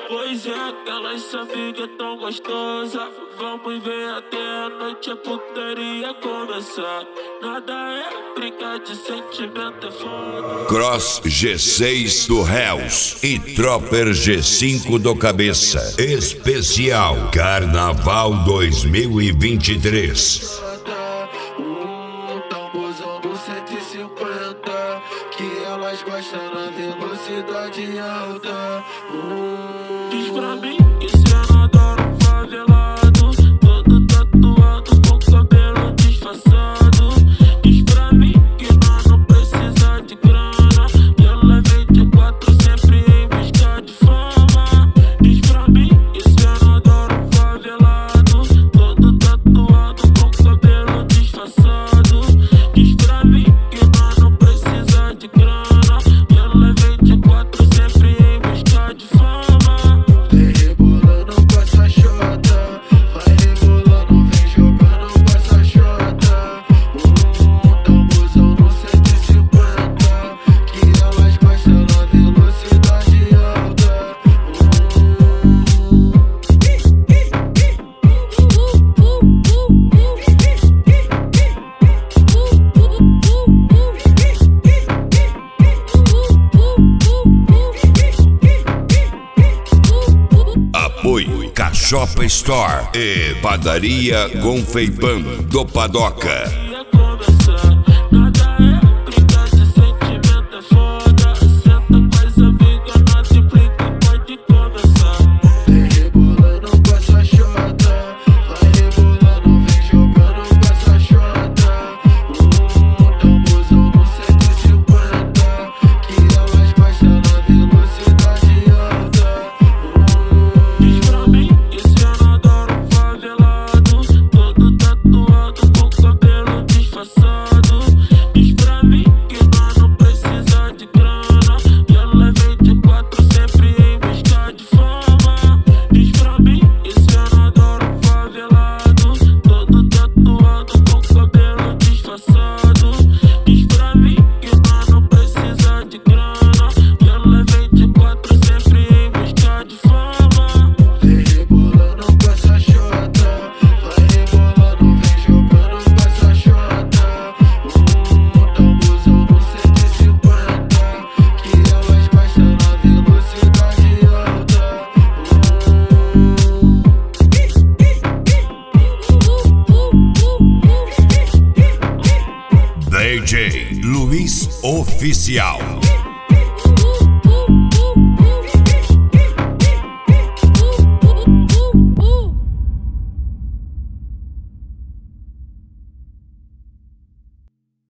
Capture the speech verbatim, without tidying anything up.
Pois é, elas sabem que é tão gostosa. Vamos ver até a noite a putaria começar. Nada é brincar de sentimento, é foda. Cross G seis do Hells e Tropper G cinco do Cabeça. Especial Carnaval dois mil e vinte e três. Um tamborzão do cento e cinquenta, que elas gostam na velocidade alta. Um, diz pra mim que cê não adora um favelado, todo tatuado com cabelo disfarçado. Diz pra mim que nós não precisa de grana, que ela é vinte e quatro sempre em busca de fama. Diz pra mim que cê não adora um favelado, todo tatuado com cabelo disfarçado. Diz pra mim que nós não precisa de grana, que ela é vinte e quatro sempre em busca de fama. Vem rebolando com essa chota, vai rebolando, vem jogando com essa chota. Um tamborzão no cento e cinquenta, que elas gostam na velocidade alta. Apoio Cachopa Store e Padaria Gonfeipan do Padoca. Ia começar, nada é brincar de sentimento, é foda. Senta com as amigas, nós implica, pode começar. Vem rebolando com essa chota, vai rebolando, vem jogando com essa chota. Um tamborzão no cento e cinquenta, que elas gostam na velocidade alta. Diz pra mim que cê não adora um favelado, todo tatuado com cabelo disfarçado. Diz pra mim que nós não precisa de grana, que ela é vinte e quatro sempre em busca de fama. Diz pra mim que cê não adora um favelado, todo tatuado com cabelo disfarçado. Diz pra mim que nós não precisa de grana, que ela é vinte e quatro sempre em busca de fama. Vem rebolando com essa chota, vai rebolando, vem jogando com essa chota. Um tamborzão no cento e cinquenta, que elas gostam na velocidade alta. D J Luiz Oficial.